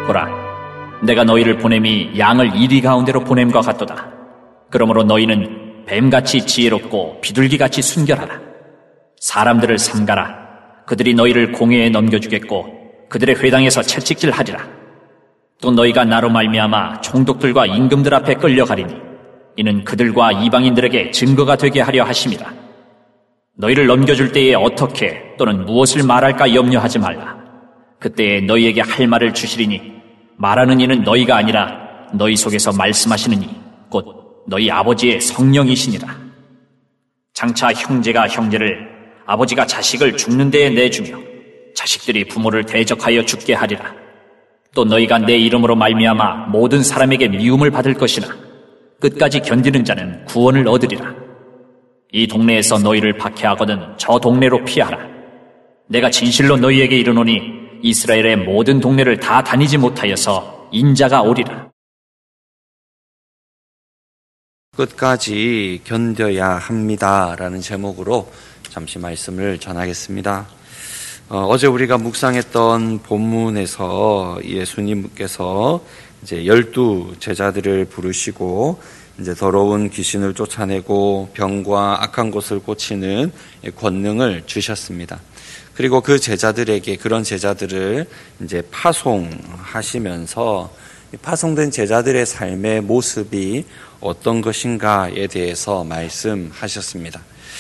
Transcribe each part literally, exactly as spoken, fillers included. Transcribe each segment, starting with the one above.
보라, 내가 너희를 보냄이 양을 이리 가운데로 보냄과 같도다. 그러므로 너희는 뱀같이 지혜롭고 비둘기같이 순결하라. 사람들을 삼가라. 그들이 너희를 공회에 넘겨주겠고 그들의 회당에서 채찍질하리라. 또 너희가 나로 말미암아 총독들과 임금들 앞에 끌려가리니 이는 그들과 이방인들에게 증거가 되게 하려 하심이라. 너희를 넘겨줄 때에 어떻게 또는 무엇을 말할까 염려하지 말라. 그때에 너희에게 할 말을 주시리니 말하는 이는 너희가 아니라 너희 속에서 말씀하시는 이 곧 너희 아버지의 성령이시니라. 장차 형제가 형제를, 아버지가 자식을 죽는 데에 내주며 자식들이 부모를 대적하여 죽게 하리라. 또 너희가 내 이름으로 말미암아 모든 사람에게 미움을 받을 것이나 끝까지 견디는 자는 구원을 얻으리라. 이 동네에서 너희를 박해하거든 저 동네로 피하라. 내가 진실로 너희에게 이르노니 이스라엘의 모든 동네를 다 다니지 못하여서 인자가 오리라. 끝까지 견뎌야 합니다라는 제목으로 잠시 말씀을 전하겠습니다. 어, 어제 우리가 묵상했던 본문에서 예수님께서 이제 열두 제자들을 부르시고 이제 더러운 귀신을 쫓아내고 병과 악한 것을 고치는 권능을 주셨습니다. 그리고 그 제자들에게, 그런 제자들을 이제 파송하시면서 파송된 제자들의 삶의 모습이 어떤 것인가에 대해서 말씀하셨습니다.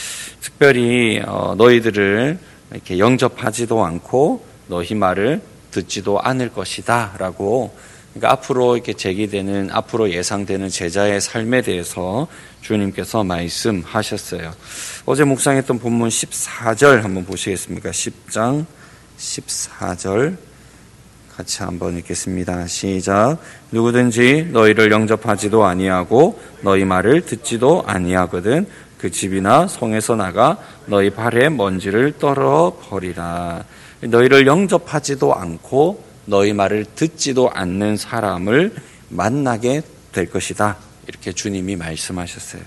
특별히 어, 너희들을 이렇게 영접하지도 않고 너희 말을 듣지도 않을 것이다 라고, 그러니까 앞으로 이렇게 제기되는, 앞으로 예상되는 제자의 삶에 대해서 주님께서 말씀하셨어요. 어제 묵상했던 본문 십사 절 한번 보시겠습니까? 십 장 십사 절 같이 한번 읽겠습니다. 시작. 누구든지 너희를 영접하지도 아니하고 너희 말을 듣지도 아니하거든 그 집이나 성에서 나가 너희 발에 먼지를 떨어 버리라. 너희를 영접하지도 않고 너희 말을 듣지도 않는 사람을 만나게 될 것이다. 이렇게 주님이 말씀하셨어요.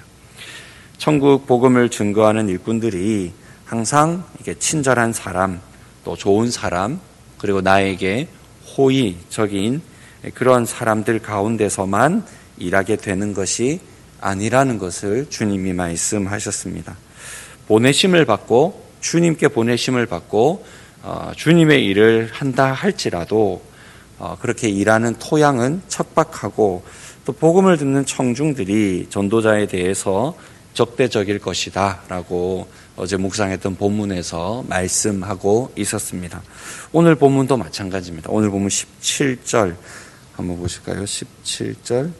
천국 복음을 증거하는 일꾼들이 항상 이게 친절한 사람, 또 좋은 사람, 그리고 나에게 호의적인 그런 사람들 가운데서만 일하게 되는 것이 아니라는 것을 주님이 말씀하셨습니다. 보내심을 받고, 주님께 보내심을 받고 어, 주님의 일을 한다 할지라도 어, 그렇게 일하는 토양은 척박하고, 또 복음을 듣는 청중들이 전도자에 대해서 적대적일 것이다 라고 어제 묵상했던 본문에서 말씀하고 있었습니다. 오늘 본문도 마찬가지입니다. 오늘 본문 십칠 절 한번 보실까요? 십칠 절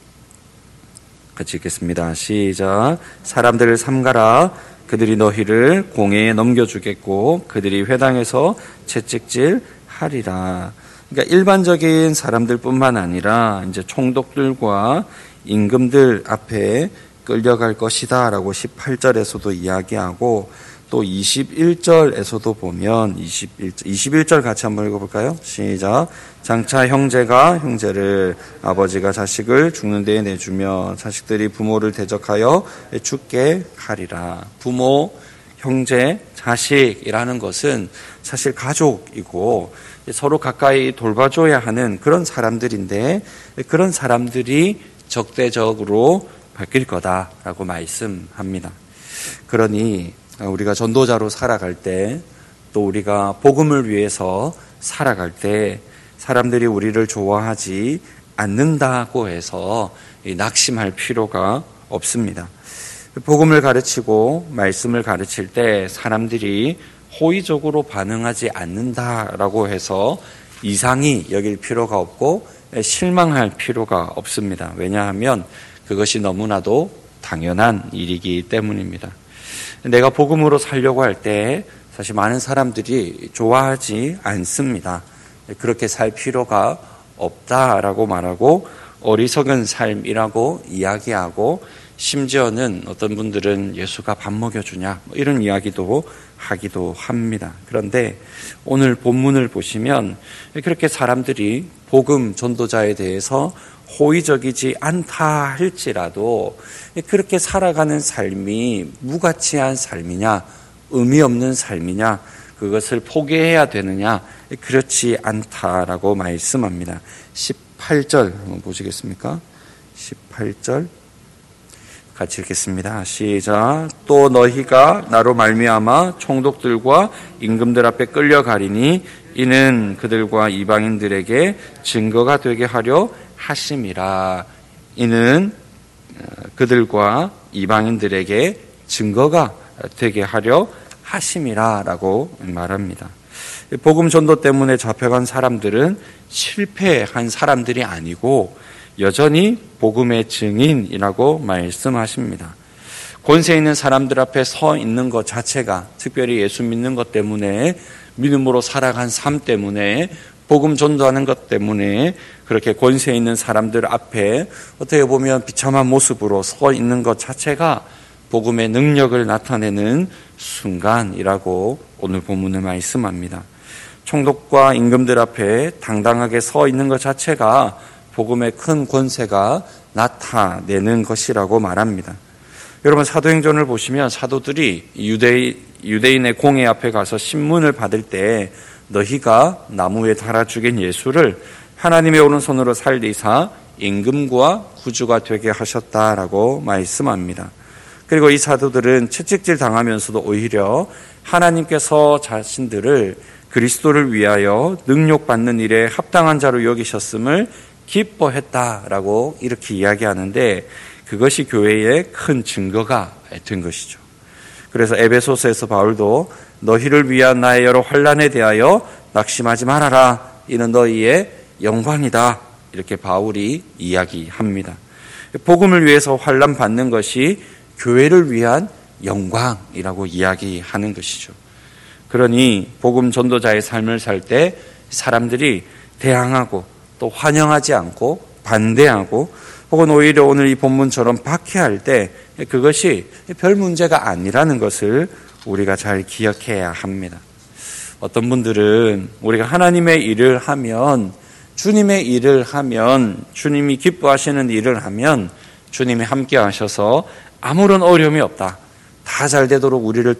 같이 읽겠습니다. 시작. 사람들을 삼가라. 그들이 너희를 공회에 넘겨주겠고 그들이 회당에서 채찍질 하리라. 그러니까 일반적인 사람들뿐만 아니라 이제 총독들과 임금들 앞에 끌려갈 것이다 라고 십팔 절에서도 이야기하고, 또 이십일 절에서도 보면 이십일 절, 이십일 절 같이 한번 읽어볼까요? 시작. 장차 형제가 형제를, 아버지가 자식을 죽는 데에 내주며 자식들이 부모를 대적하여 죽게 하리라. 부모, 형제, 자식이라는 것은 사실 가족이고 서로 가까이 돌봐줘야 하는 그런 사람들인데, 그런 사람들이 적대적으로 바뀔 거다라고 말씀합니다. 그러니 우리가 전도자로 살아갈 때, 또 우리가 복음을 위해서 살아갈 때 사람들이 우리를 좋아하지 않는다고 해서 낙심할 필요가 없습니다. 복음을 가르치고 말씀을 가르칠 때 사람들이 호의적으로 반응하지 않는다라고 해서 이상히 여길 필요가 없고 실망할 필요가 없습니다. 왜냐하면 그것이 너무나도 당연한 일이기 때문입니다. 내가 복음으로 살려고 할 때 사실 많은 사람들이 좋아하지 않습니다. 그렇게 살 필요가 없다라고 말하고 어리석은 삶이라고 이야기하고, 심지어는 어떤 분들은 예수가 밥 먹여주냐 뭐 이런 이야기도 하기도 합니다. 그런데 오늘 본문을 보시면 그렇게 사람들이 복음 전도자에 대해서 호의적이지 않다 할지라도 그렇게 살아가는 삶이 무가치한 삶이냐, 의미 없는 삶이냐, 그것을 포기해야 되느냐? 그렇지 않다라고 말씀합니다. 십팔 절 한번 보시겠습니까? 십팔 절 같이 읽겠습니다. 시작. 또 너희가 나로 말미암아 총독들과 임금들 앞에 끌려가리니 이는 그들과 이방인들에게 증거가 되게 하려 하심이라. 이는 그들과 이방인들에게 증거가 되게 하려 하심이라 라고 말합니다. 복음 전도 때문에 잡혀간 사람들은 실패한 사람들이 아니고 여전히 복음의 증인이라고 말씀하십니다. 권세 있는 사람들 앞에 서 있는 것 자체가, 특별히 예수 믿는 것 때문에, 믿음으로 살아간 삶 때문에, 복음 전도하는 것 때문에 그렇게 권세 있는 사람들 앞에 어떻게 보면 비참한 모습으로 서 있는 것 자체가 복음의 능력을 나타내는 순간이라고 오늘 본문을 말씀합니다. 총독과 임금들 앞에 당당하게 서 있는 것 자체가 복음의 큰 권세가 나타내는 것이라고 말합니다. 여러분, 사도행전을 보시면 사도들이 유대, 유대인의 공회 앞에 가서 신문을 받을 때 너희가 나무에 달아 죽인 예수를 하나님의 오른손으로 살리사 임금과 구주가 되게 하셨다라고 말씀합니다. 그리고 이 사도들은 채찍질 당하면서도 오히려 하나님께서 자신들을 그리스도를 위하여 능욕받는 일에 합당한 자로 여기셨음을 기뻐했다라고 이렇게 이야기하는데, 그것이 교회의 큰 증거가 된 것이죠. 그래서 에베소서에서 바울도 너희를 위한 나의 여러 환난에 대하여 낙심하지 말아라. 이는 너희의 영광이다. 이렇게 바울이 이야기합니다. 복음을 위해서 환난 받는 것이 교회를 위한 영광이라고 이야기하는 것이죠. 그러니 복음 전도자의 삶을 살 때 사람들이 대항하고 또 환영하지 않고 반대하고 혹은 오히려 오늘 이 본문처럼 박해할 때 그것이 별 문제가 아니라는 것을 우리가 잘 기억해야 합니다. 어떤 분들은 우리가 하나님의 일을 하면, 주님의 일을 하면, 주님이 기뻐하시는 일을 하면 주님이 함께 하셔서 아무런 어려움이 없다, 다 잘 되도록 우리를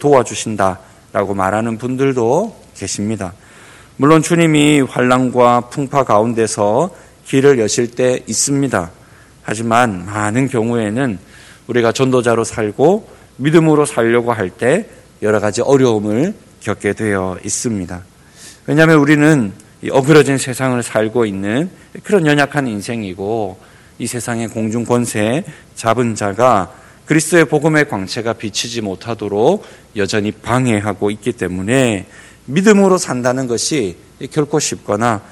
도와주신다라고 말하는 분들도 계십니다. 물론 주님이 환난과 풍파 가운데서 길을 여실 때 있습니다. 하지만 많은 경우에는 우리가 전도자로 살고 믿음으로 살려고 할 때 여러 가지 어려움을 겪게 되어 있습니다. 왜냐하면 우리는 이 어그러진 세상을 살고 있는 그런 연약한 인생이고, 이 세상의 공중 권세 잡은 자가 그리스도의 복음의 광채가 비치지 못하도록 여전히 방해하고 있기 때문에 믿음으로 산다는 것이 결코 쉽거나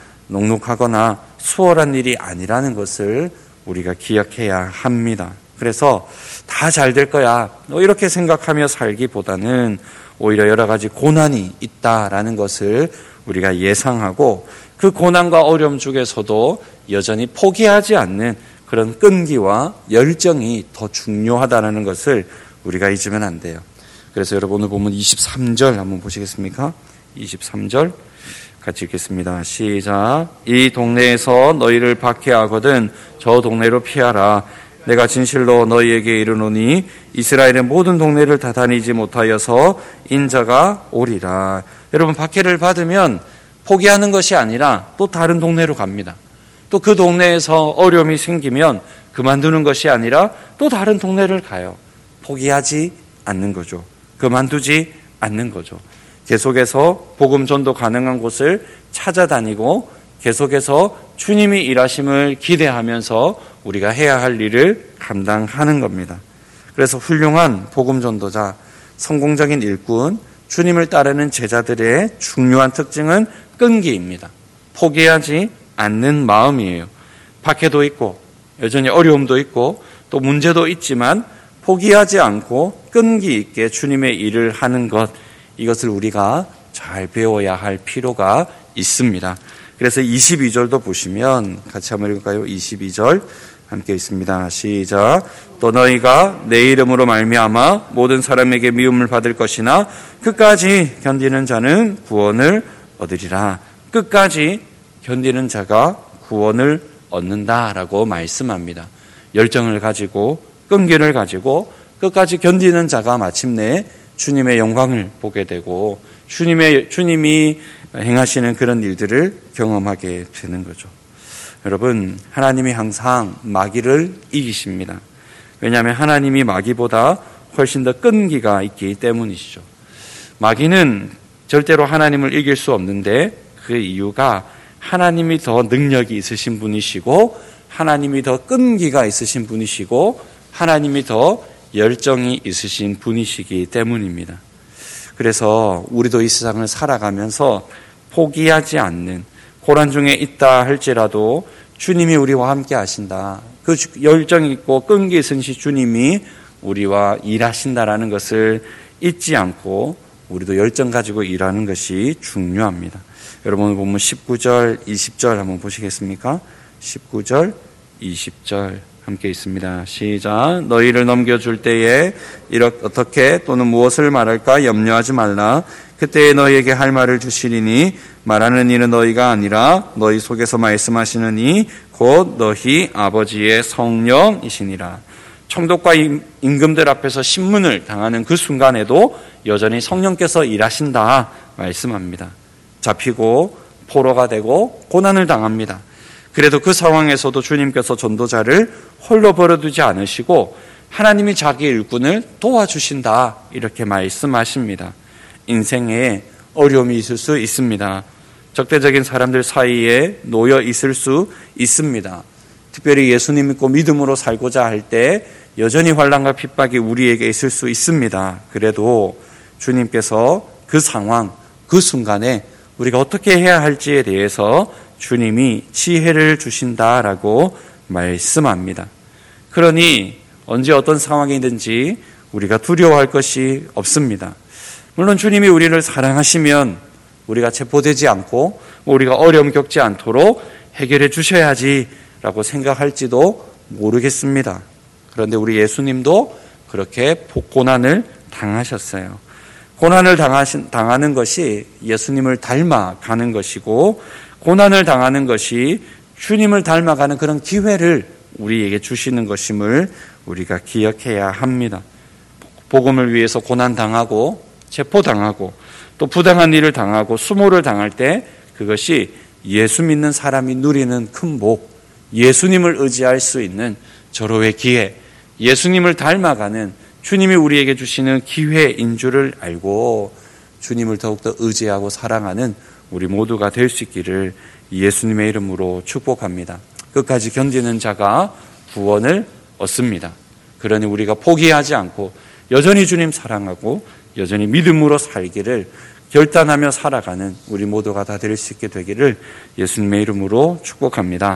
녹록하거나 수월한 일이 아니라는 것을 우리가 기억해야 합니다. 그래서 다 잘 될 거야, 너 이렇게 생각하며 살기보다는 오히려 여러 가지 고난이 있다라는 것을 우리가 예상하고, 그 고난과 어려움 중에서도 여전히 포기하지 않는 그런 끈기와 열정이 더 중요하다는 것을 우리가 잊으면 안 돼요. 그래서 여러분, 오늘 보면 이십삼 절 한번 보시겠습니까? 이십삼 절 같이 읽겠습니다. 시작. 이 동네에서 너희를 박해하거든 저 동네로 피하라. 내가 진실로 너희에게 이르노니 이스라엘의 모든 동네를 다 다니지 못하여서 인자가 오리라. 여러분, 박해를 받으면 포기하는 것이 아니라 또 다른 동네로 갑니다. 또 그 동네에서 어려움이 생기면 그만두는 것이 아니라 또 다른 동네를 가요. 포기하지 않는 거죠. 그만두지 않는 거죠. 계속해서 복음 전도 가능한 곳을 찾아다니고 계속해서 주님이 일하심을 기대하면서 우리가 해야 할 일을 감당하는 겁니다. 그래서 훌륭한 복음 전도자, 성공적인 일꾼, 주님을 따르는 제자들의 중요한 특징은 끈기입니다. 포기하지 않는 마음이에요. 박해도 있고 여전히 어려움도 있고 또 문제도 있지만 포기하지 않고 끈기 있게 주님의 일을 하는 것, 이것을 우리가 잘 배워야 할 필요가 있습니다. 그래서 이십이 절도 보시면 같이 한번 읽을까요? 이십이 절 함께 있습니다. 시작. 또 너희가 내 이름으로 말미암아 모든 사람에게 미움을 받을 것이나 끝까지 견디는 자는 구원을 얻으리라. 끝까지 견디는 자가 구원을 얻는다라고 말씀합니다. 열정을 가지고 끈기를 가지고 끝까지 견디는 자가 마침내 주님의 영광을 보게 되고 주님의, 주님이 행하시는 그런 일들을 경험하게 되는 거죠. 여러분, 하나님이 항상 마귀를 이기십니다. 왜냐하면 하나님이 마귀보다 훨씬 더 끈기가 있기 때문이시죠. 마귀는 절대로 하나님을 이길 수 없는데 그 이유가 하나님이 더 능력이 있으신 분이시고 하나님이 더 끈기가 있으신 분이시고 하나님이 더 열정이 있으신 분이시기 때문입니다. 그래서 우리도 이 세상을 살아가면서 포기하지 않는, 고난 중에 있다 할지라도 주님이 우리와 함께 하신다. 그 열정 있고 끈기 있으신 주님이 우리와 일하신다라는 것을 잊지 않고 우리도 열정 가지고 일하는 것이 중요합니다. 여러분 오늘 본문 십구 절, 이십 절 한번 보시겠습니까? 십구 절, 이십 절 함께 있습니다. 시작. 너희를 넘겨줄 때에 이렇게 어떻게 또는 무엇을 말할까 염려하지 말라. 그때에 너희에게 할 말을 주시리니 말하는 이는 너희가 아니라 너희 속에서 말씀하시는 이 곧 너희 아버지의 성령이시니라. 총독과 임금들 앞에서 신문을 당하는 그 순간에도 여전히 성령께서 일하신다 말씀합니다. 잡히고 포로가 되고 고난을 당합니다. 그래도 그 상황에서도 주님께서 전도자를 홀로 버려두지 않으시고 하나님이 자기 일꾼을 도와주신다 이렇게 말씀하십니다. 인생에 어려움이 있을 수 있습니다. 적대적인 사람들 사이에 놓여 있을 수 있습니다. 특별히 예수님 믿고 믿음으로 살고자 할 때 여전히 환난과 핍박이 우리에게 있을 수 있습니다. 그래도 주님께서 그 상황, 그 순간에 우리가 어떻게 해야 할지에 대해서 주님이 지혜를 주신다라고 말씀합니다. 그러니 언제 어떤 상황이든지 우리가 두려워할 것이 없습니다. 물론 주님이 우리를 사랑하시면 우리가 체포되지 않고 우리가 어려움 겪지 않도록 해결해 주셔야지라고 생각할지도 모르겠습니다. 그런데 우리 예수님도 그렇게 고난을 당하셨어요. 고난을 당하신, 당하는 것이 예수님을 닮아가는 것이고 고난을 당하는 것이 주님을 닮아가는 그런 기회를 우리에게 주시는 것임을 우리가 기억해야 합니다. 복음을 위해서 고난당하고 체포당하고 또 부당한 일을 당하고 수모를 당할 때 그것이 예수 믿는 사람이 누리는 큰 복, 예수님을 의지할 수 있는 절호의 기회, 예수님을 닮아가는 주님이 우리에게 주시는 기회인 줄을 알고 주님을 더욱더 의지하고 사랑하는 우리 모두가 될 수 있기를 예수님의 이름으로 축복합니다. 끝까지 견디는 자가 구원을 얻습니다. 그러니 우리가 포기하지 않고 여전히 주님 사랑하고 여전히 믿음으로 살기를 결단하며 살아가는 우리 모두가 다 될 수 있게 되기를 예수님의 이름으로 축복합니다.